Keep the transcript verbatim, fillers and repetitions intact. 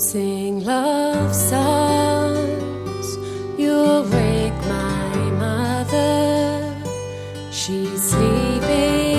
sing love songs. You'll wake my mother. She's sleeping.